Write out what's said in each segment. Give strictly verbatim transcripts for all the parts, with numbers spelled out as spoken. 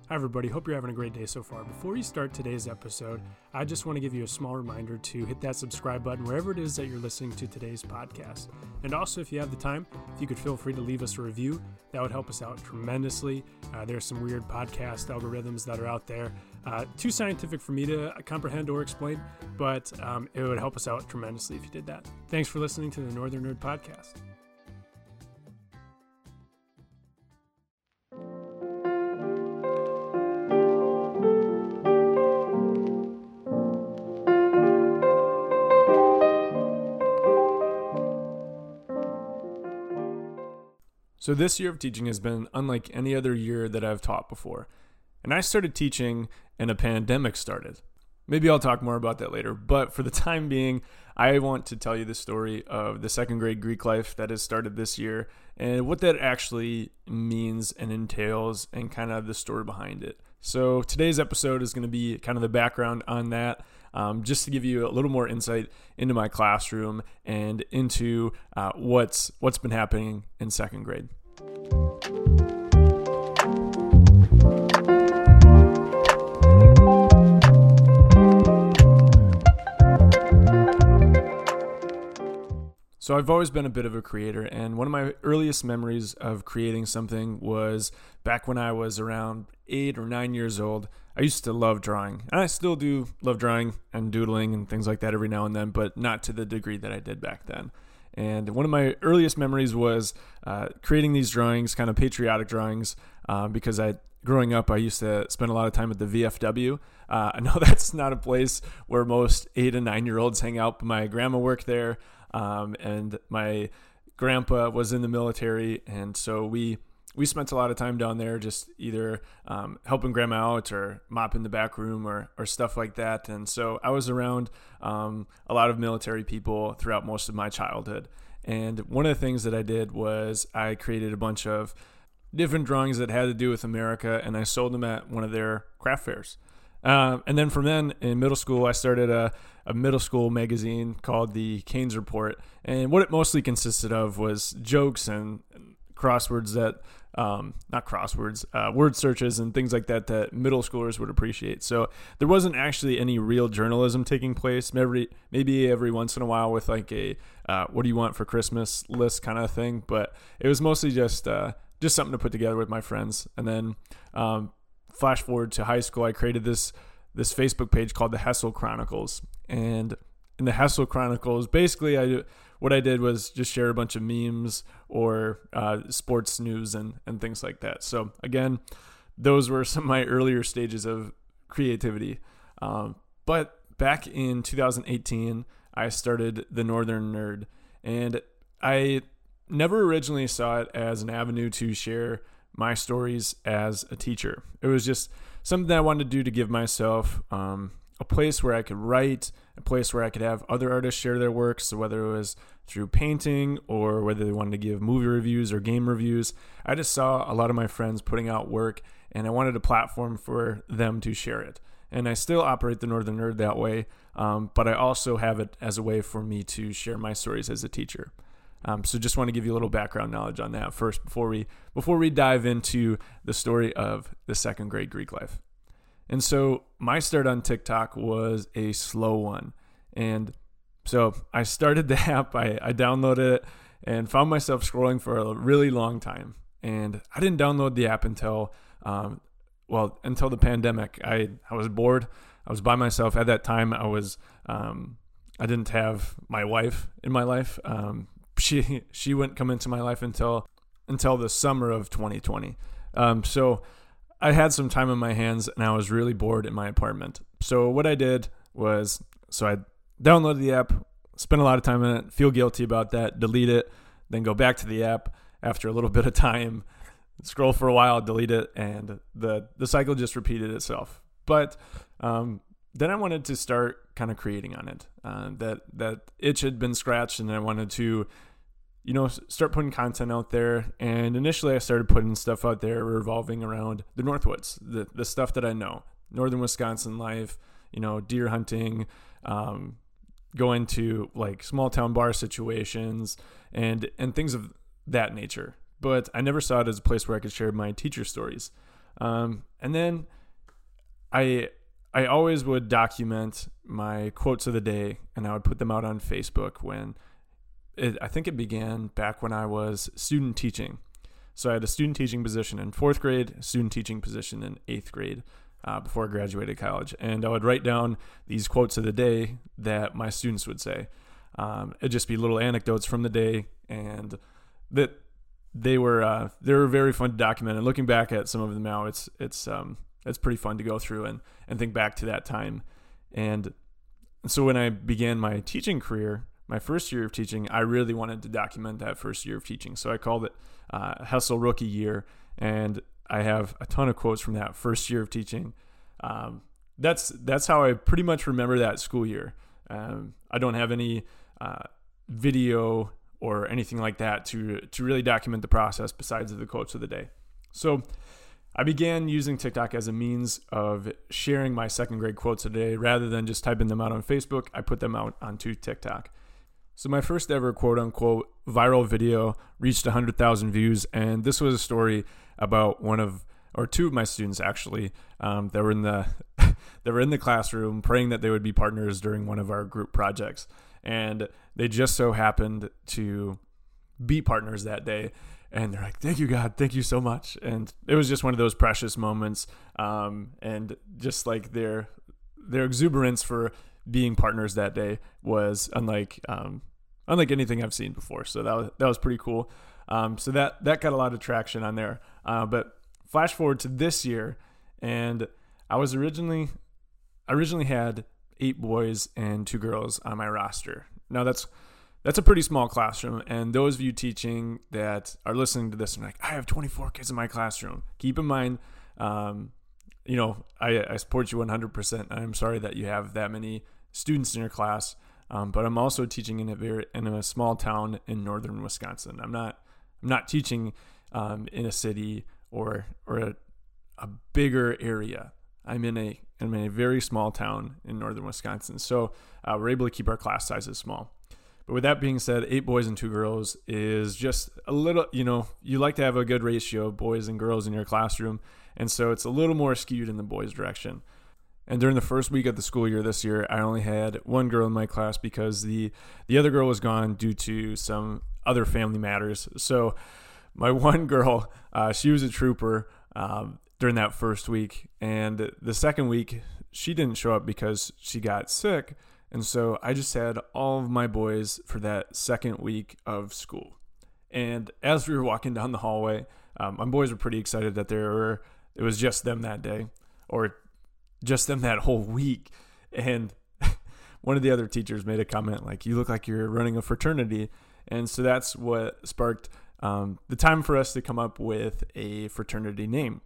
Hi everybody, hope you're having a great day so far. Before we start today's episode, I just want to give you a small reminder to hit that subscribe button wherever it is that you're listening to today's podcast. And also, if you have the time, if you could feel free to leave us a review, that would help us out tremendously. Uh, there's some weird podcast algorithms that are out there, uh, too scientific for me to comprehend or explain, but um, it would help us out tremendously if you did that. Thanks for listening to the Northern Nerd Podcast. So this year of teaching has been unlike any other year that I've taught before. And I started teaching and a pandemic started. Maybe I'll talk more about that later, but for the time being, I want to tell you the story of the second grade Greek life that has started this year and what that actually means and entails and kind of the story behind it. So today's episode is going to be kind of the background on that, um, just to give you a little more insight into my classroom and into uh, what's what's been happening in second grade. So I've always been a bit of a creator, and one of my earliest memories of creating something was back when I was around eight or nine years old. I used to love drawing, and I still do love drawing and doodling and things like that every now and then, but not to the degree that I did back then. And one of my earliest memories was uh, creating these drawings, kind of patriotic drawings, uh, because I, growing up, I used to spend a lot of time at the V F W. Uh, I know that's not a place where most eight and nine-year-olds hang out, but my grandma worked there. Um, and my grandpa was in the military, and so we we spent a lot of time down there, just either um, helping grandma out or mopping the back room or or stuff like that. And so I was around um, a lot of military people throughout most of my childhood. And one of the things that I did was I created a bunch of different drawings that had to do with America, and I sold them at one of their craft fairs. Um, and then from then in middle school, I started a, a middle school magazine called the Canes Report. And what it mostly consisted of was jokes and crosswords that, um, not crosswords, uh, word searches and things like that that middle schoolers would appreciate. So there wasn't actually any real journalism taking place. Maybe, maybe every once in a while with like a, uh, what do you want for Christmas list kind of thing. But it was mostly just, uh, just something to put together with my friends. And then, um, flash forward to high school, I created this this Facebook page called the Hessel Chronicles. And in the Hessel Chronicles, basically, I what I did was just share a bunch of memes or uh, sports news and, and things like that. So again, those were some of my earlier stages of creativity. Um, but back in two thousand eighteen, I started the Northern Nerd. And I never originally saw it as an avenue to share my stories as a teacher. It was just something that I wanted to do to give myself um, a place where I could write, a place where I could have other artists share their work. So whether it was through painting or whether they wanted to give movie reviews or game reviews, I just saw a lot of my friends putting out work, and I wanted a platform for them to share it. And I still operate the Northern Nerd that way, um, but I also have it as a way for me to share my stories as a teacher. Um, so just want to give you a little background knowledge on that first before we before we dive into the story of the second grade Greek life. And so my start on TikTok was a slow one. And so I started the app, I, I downloaded it and found myself scrolling for a really long time. And I didn't download the app until, um, well, until the pandemic. I, I was bored. I was by myself. At that time, I was, um, I didn't have my wife in my life. Um, She she wouldn't come into my life until until the summer of twenty twenty. Um, so I had some time on my hands, and I was really bored in my apartment. So what I did was, so I downloaded the app, spent a lot of time in it, feel guilty about that, delete it, then go back to the app after a little bit of time, scroll for a while, delete it, and the the cycle just repeated itself. But um, then I wanted to start kind of creating on it. Uh, that that itch had been scratched, and I wanted to, you know, start putting content out there. And initially, I started putting stuff out there revolving around the Northwoods, the the stuff that I know, northern Wisconsin life, you know, deer hunting, um, going to like small town bar situations, and and things of that nature. But I never saw it as a place where I could share my teacher stories. Um, and then I I always would document my quotes of the day, and I would put them out on Facebook when it, I think it began back when I was student teaching. So I had a student teaching position in fourth grade, a student teaching position in eighth grade uh, before I graduated college. And I would write down these quotes of the day that my students would say. Um, it'd just be little anecdotes from the day, and that they were uh, they were very fun to document. And looking back at some of them now, it's it's um, it's pretty fun to go through and, and think back to that time. And so when I began my teaching career, my first year of teaching, I really wanted to document that first year of teaching. So I called it uh, Hessel Rookie Year, and I have a ton of quotes from that first year of teaching. Um, that's that's how I pretty much remember that school year. Um, I don't have any uh, video or anything like that to to really document the process besides the quotes of the day. So I began using TikTok as a means of sharing my second grade quotes a day. Rather than just typing them out on Facebook, I put them out onto TikTok. So my first ever quote unquote viral video reached one hundred thousand views, and this was a story about one of or two of my students actually um, that were in the that were in the classroom praying that they would be partners during one of our group projects, and they just so happened to be partners that day. And they're like, "Thank you, God, thank you so much." And it was just one of those precious moments, um, and just like their their exuberance for being partners that day was unlike um, unlike anything I've seen before. So that was that was pretty cool. Um, so that that got a lot of traction on there. Uh, but flash forward to this year, and I was originally I originally had eight boys and two girls on my roster. Now that's that's a pretty small classroom, and those of you teaching that are listening to this and like, I have twenty-four kids in my classroom. Keep in mind, um, you know, I, I support you one hundred percent. I'm sorry that you have that many students in your class, um, but I'm also teaching in a very in a small town in northern Wisconsin. I'm not I'm not teaching um, in a city or or a, a bigger area. I'm in a I'm in a very small town in northern Wisconsin, so uh, we're able to keep our class sizes small. But with that being said, eight boys and two girls is just a little, you know, you like to have a good ratio of boys and girls in your classroom. And so it's a little more skewed in the boys' direction. And during the first week of the school year this year, I only had one girl in my class because the, the other girl was gone due to some other family matters. So my one girl, uh, she was a trooper um, during that first week. And the second week, she didn't show up because she got sick. And so I just had all of my boys for that second week of school. And as we were walking down the hallway, um, my boys were pretty excited that there were it was just them that day, or just them that whole week. And one of the other teachers made a comment like, "You look like you're running a fraternity." And so that's what sparked um, the time for us to come up with a fraternity name.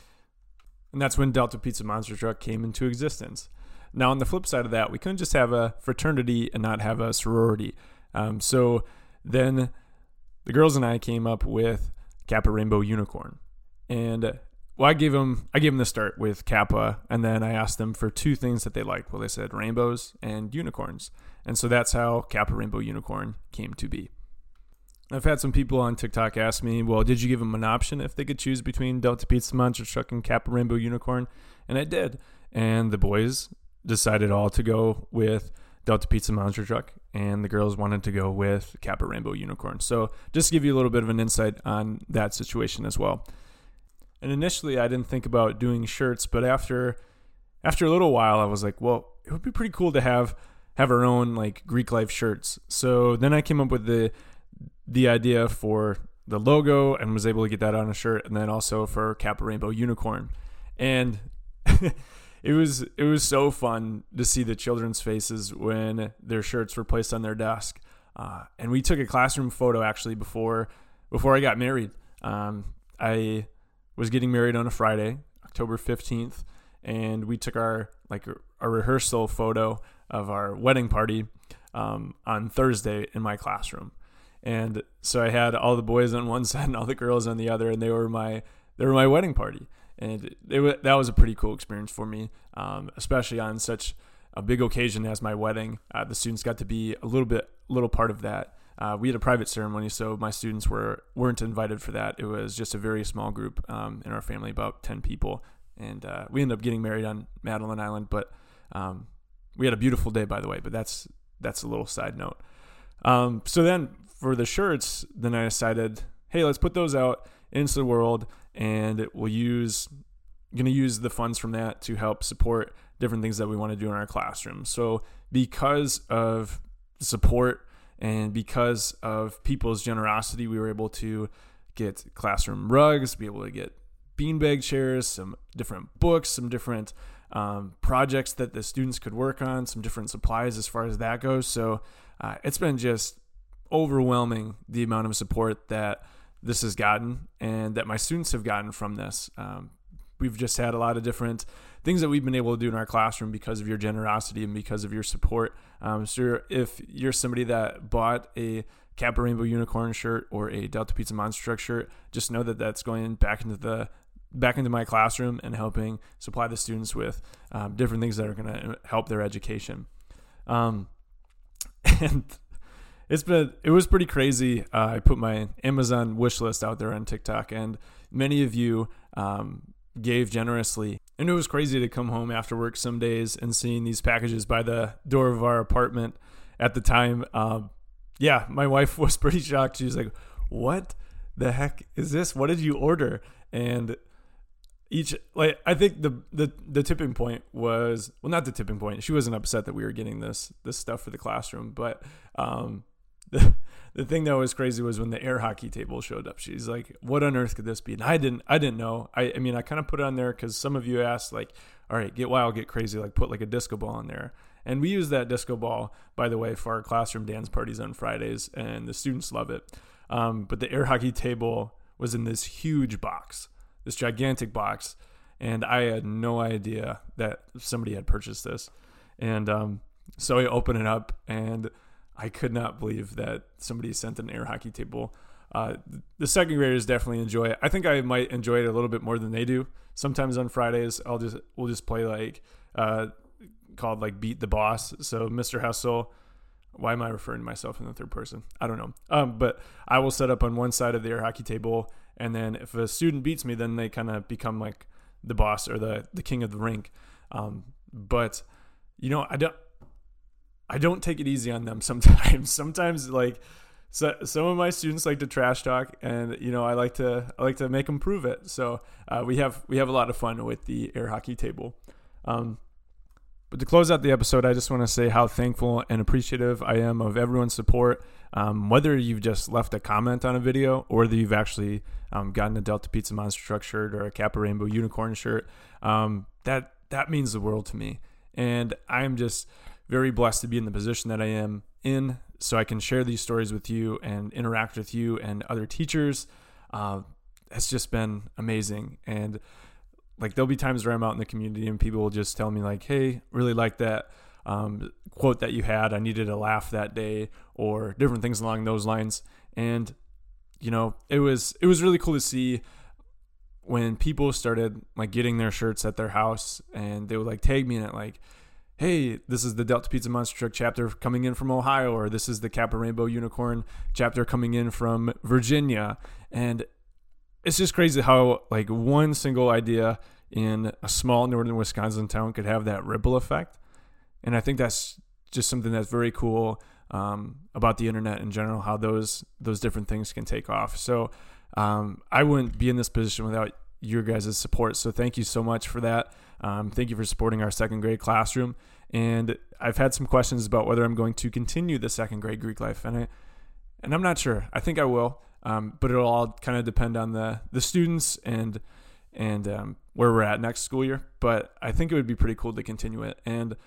And that's when Delta Pizza Monster Truck came into existence. Now, on the flip side of that, we couldn't just have a fraternity and not have a sorority. Um, so then the girls and I came up with Kappa Rainbow Unicorn. And well, I gave them I gave them the start with Kappa, and then I asked them for two things that they liked. Well, they said rainbows and unicorns. And so that's how Kappa Rainbow Unicorn came to be. I've had some people on TikTok ask me, well, did you give them an option if they could choose between Delta Pizza Monster Truck and Kappa Rainbow Unicorn? And I did. And the boys decided all to go with Delta Pizza Monster Truck, and the girls wanted to go with Kappa Rainbow Unicorn. So just to give you a little bit of an insight on that situation as well. And initially I didn't think about doing shirts, but after after a little while I was like, well, it would be pretty cool to have have our own like Greek life shirts. So then I came up with the the idea for the logo and was able to get that on a shirt, and then also for Kappa Rainbow Unicorn. And It was it was so fun to see the children's faces when their shirts were placed on their desk. Uh, and we took a classroom photo actually before before I got married. Um, I was getting married on a Friday, October fifteenth, and we took our like a rehearsal photo of our wedding party um, on Thursday in my classroom. And so I had all the boys on one side and all the girls on the other, and they were my they were my wedding party. And it, it, that was a pretty cool experience for me, um, especially on such a big occasion as my wedding. Uh, the students got to be a little bit, little part of that uh, we had a private ceremony, so my students were, weren't invited for that. It was just a very small group um, in our family, about ten people. And uh, we ended up getting married on Madeline Island, but um, we had a beautiful day, by the way, but that's that's a little side note. Um, so then for the shirts, then I decided, hey, let's put those out into the world, and we'll use, going to use the funds from that to help support different things that we want to do in our classroom. So because of support and because of people's generosity, we were able to get classroom rugs, be able to get beanbag chairs, some different books, some different um, projects that the students could work on, some different supplies as far as that goes. So uh, it's been just overwhelming the amount of support that this has gotten and that my students have gotten from this. Um, we've just had a lot of different things that we've been able to do in our classroom because of your generosity and because of your support. Um, so if you're somebody that bought a Kappa Rainbow Unicorn shirt or a Delta Pizza Monster Truck shirt, just know that that's going back into the back into my classroom and helping supply the students with um, different things that are going to help their education. Um, and it's been, it was pretty crazy. Uh, I put my Amazon wish list out there on TikTok, and many of you um, gave generously. And it was crazy to come home after work some days and seeing these packages by the door of our apartment at the time. Um, yeah, my wife was pretty shocked. She was like, what the heck is this? What did you order? And each, like, I think the, the, the tipping point was, well, not the tipping point. She wasn't upset that we were getting this, this stuff for the classroom, but, um, the, the thing that was crazy was when the air hockey table showed up. She's like, what on earth could this be? And I didn't, I didn't know. I, I mean, I kind of put it on there because some of you asked, like, all right, get wild, get crazy, like put like a disco ball in there. And we use that disco ball, by the way, for our classroom dance parties on Fridays, and the students love it. Um, but the air hockey table was in this huge box, this gigantic box, and I had no idea that somebody had purchased this. And um, so I open it up, and I could not believe that somebody sent an air hockey table. Uh, the second graders definitely enjoy it. I think I might enjoy it a little bit more than they do. Sometimes on Fridays, I'll just we'll just play like uh, called like Beat the Boss. So Mister Hustle. Why am I referring to myself in the third person? I don't know. Um, but I will set up on one side of the air hockey table, and then if a student beats me, then they kind of become like the boss or the the king of the rink. Um, but you know, I don't. I don't take it easy on them sometimes. Sometimes, like, so, some of my students like to trash talk, and you know, I like to I like to make them prove it. So uh, we have we have a lot of fun with the air hockey table. Um, but to close out the episode, I just want to say how thankful and appreciative I am of everyone's support. Um, whether you've just left a comment on a video or whether you've actually um, gotten a Delta Pizza Monster Truck shirt or a Kappa Rainbow Unicorn shirt, um, that that means the world to me, and I'm just very blessed to be in the position that I am in, so I can share these stories with you and interact with you and other teachers. Uh, it's just been amazing. And like, there'll be times where I'm out in the community and people will just tell me like, hey, really like that um, quote that you had. I needed a laugh that day, or different things along those lines. And, you know, it was, it was really cool to see when people started like getting their shirts at their house, and they would like tag me in it, like, hey, this is the Delta Pizza Monster Truck chapter coming in from Ohio, or this is the Kappa Rainbow Unicorn chapter coming in from Virginia. And it's just crazy how like one single idea in a small northern Wisconsin town could have that ripple effect. And I think that's just something that's very cool um, about the internet in general, how those those different things can take off. So um, I wouldn't be in this position without your guys' support. So thank you so much for that. Um, thank you for supporting our second grade classroom. And I've had some questions about whether I'm going to continue the second grade Greek life. And I, and I'm not sure. I think I will. Um, but it'll all kind of depend on the, the students and, and, um, where we're at next school year. But I think it would be pretty cool to continue it. And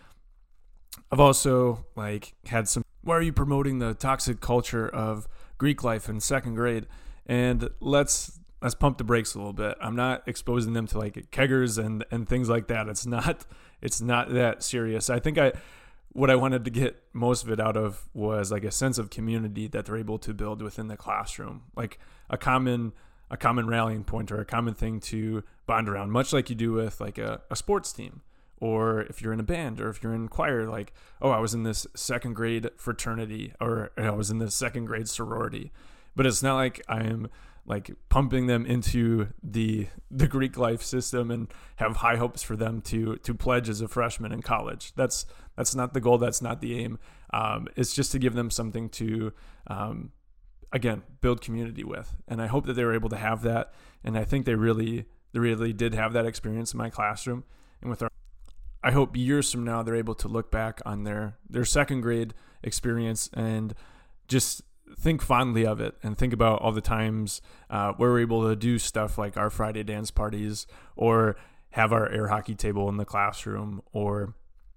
I've also like had some, why are you promoting the toxic culture of Greek life in second grade? And let's, let's pump the brakes a little bit. I'm not exposing them to like keggers and, and things like that. It's not, it's not that serious. I think I, what I wanted to get most of it out of was like a sense of community that they're able to build within the classroom, like a common, a common rallying point or a common thing to bond around, much like you do with like a, a sports team or if you're in a band, or if you're in choir, like, oh, I was in this second grade fraternity, or I was in this second grade sorority. But it's not like I am like pumping them into the the Greek life system and have high hopes for them to to pledge as a freshman in college. That's that's not the goal. That's not the aim. Um, it's just to give them something to, um, again, build community with. And I hope that they were able to have that. And I think they really they really did have that experience in my classroom. And with our, I hope years from now they're able to look back on their their second grade experience and just think fondly of it, and think about all the times uh, where we're able to do stuff like our Friday dance parties, or have our air hockey table in the classroom, or,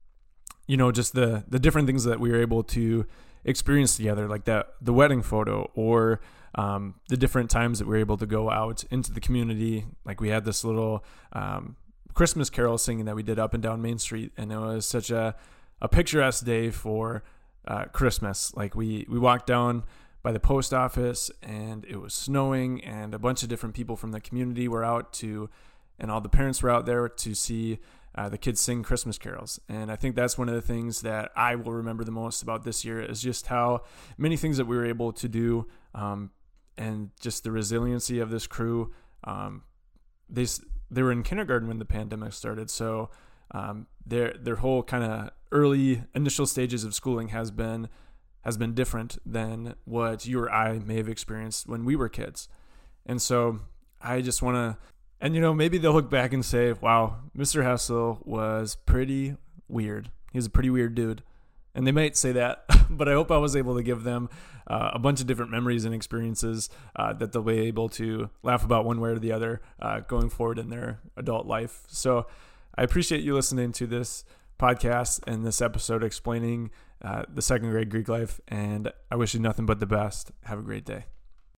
you know, just the, the different things that we were able to experience together, like that, the wedding photo, or um, the different times that we were able to go out into the community. Like we had this little um, Christmas carol singing that we did up and down Main Street. And it was such a, a picturesque day for uh, Christmas. Like we, we walked down by the post office and it was snowing, and a bunch of different people from the community were out to, and all the parents were out there to see uh, the kids sing Christmas carols. And I think that's one of the things that I will remember the most about this year, is just how many things that we were able to do, um, and just the resiliency of this crew. Um, they, they were in kindergarten when the pandemic started. So um, their, their whole kind of early initial stages of schooling has been has been different than what you or I may have experienced when we were kids. And so I just want to, and you know, maybe they'll look back and say, wow, Mister Hessel was pretty weird. He was a pretty weird dude. And they might say that, but I hope I was able to give them uh, a bunch of different memories and experiences uh, that they'll be able to laugh about one way or the other uh, going forward in their adult life. So I appreciate you listening to this podcast and this episode explaining uh, the second grade Greek life, and I wish you nothing but the best. Have a great day.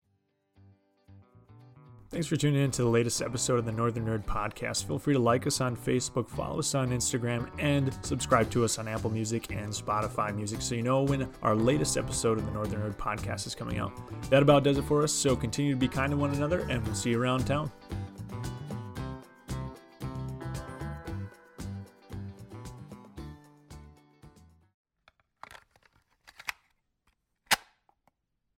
Thanks for tuning in to the latest episode of the Northern Nerd Podcast. Feel free to like us on Facebook, follow us on Instagram, and subscribe to us on Apple Music and Spotify Music so you know when our latest episode of the Northern Nerd Podcast is coming out. That about does it for us, so continue to be kind to one another, and we'll see you around town.